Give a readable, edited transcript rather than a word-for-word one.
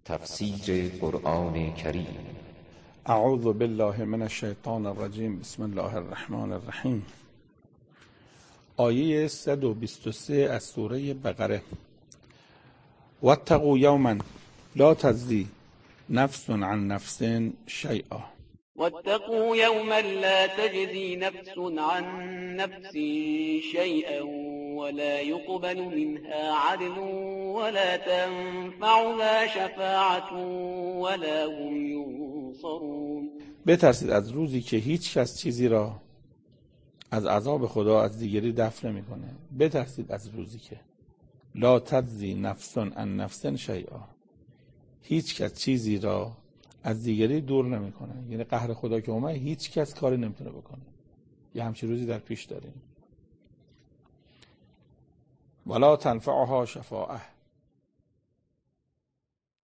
تفسیر قرآن کریم. اعوذ بالله من الشیطان الرجیم. بسم الله الرحمن الرحیم. آیه 123 از سوره بقره. واتقوا یوما لا تجزی نفس عن نفس شیئا. واتقوا يوما لا تجزي نفس عن نفس شيئا ولا يقبل منها عدل ولا تنفعها شفاعة ولا هم ينصرون. بترسید از روزی که هیچ کس چیزی را از عذاب خدا از دیگری دفع نمی‌کنه. بترسید از روزی که لا تجزی نفس عن نفس شیئا، هیچ کس چیزی را از دیگری دور نمی‌کنه. یعنی قهر خدا که اومد هیچ کس کاری نمیتونه بکنه. یه همچین روزی در پیش داریم. ولا تنفعها شفاعه،